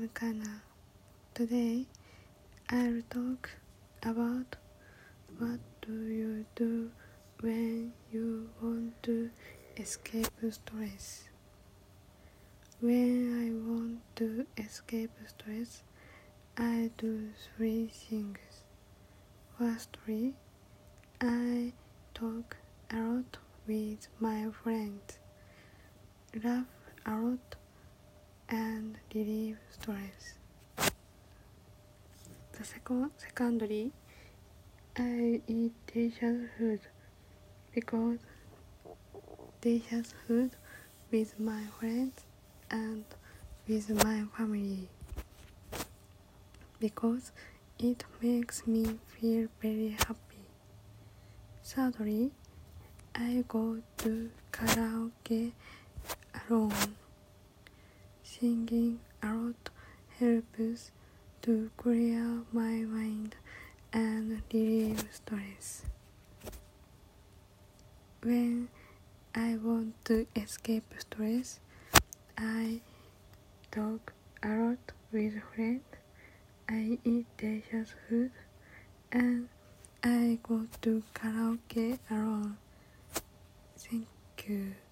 am Kana. Today, I'll talk about what do you do when you want to escape stress. When I want to escape stress, I do three things. Firstly, I talk a lot with my friends, laugh a lot, and relieve stress. Secondly, I eat delicious food because delicious food with my friends and with my family because it makes me feel very happy. Thirdly, I go to karaoke alone. Singing a lot helps to clear my mind and relieve stress. When I want to escape stress, I talk a lot with friends, I eat delicious food, and I go to karaoke alone. Thank you.